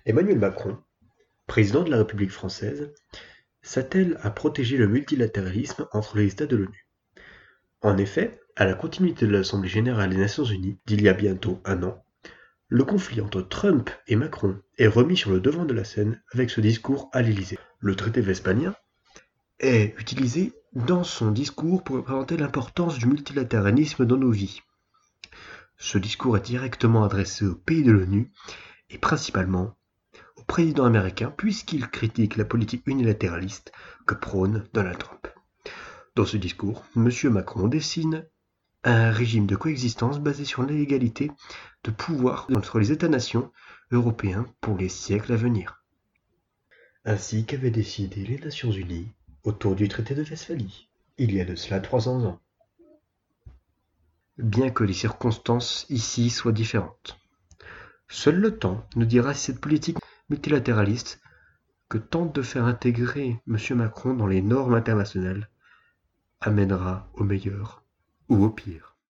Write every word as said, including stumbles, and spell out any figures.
Emmanuel Macron, président de la République française, s'attelle à protéger le multilatéralisme entre les États de l'ONU. En effet, à la continuité de l'Assemblée générale des Nations unies d'il y a bientôt un an, le conflit entre Trump et Macron est remis sur le devant de la scène avec ce discours à l'Élysée. Le traité westphalien est utilisé dans son discours pour représenter l'importance du multilatéralisme dans nos vies. Ce discours est directement adressé aux pays de l'ONU et principalement au président américain puisqu'il critique la politique unilatéraliste que prône Donald Trump. Dans ce discours, M. Macron dessine un régime de coexistence basé sur l'égalité de pouvoir entre les États-nations européens pour les siècles à venir. Ainsi qu'avaient décidé les Nations unies autour du traité de Westphalie, il y a de cela trois cents ans. Bien que les circonstances ici soient différentes. Seul le temps nous dira si cette politique multilatéraliste que tente de faire intégrer M. Macron dans les normes internationales amènera au meilleur ou au pire.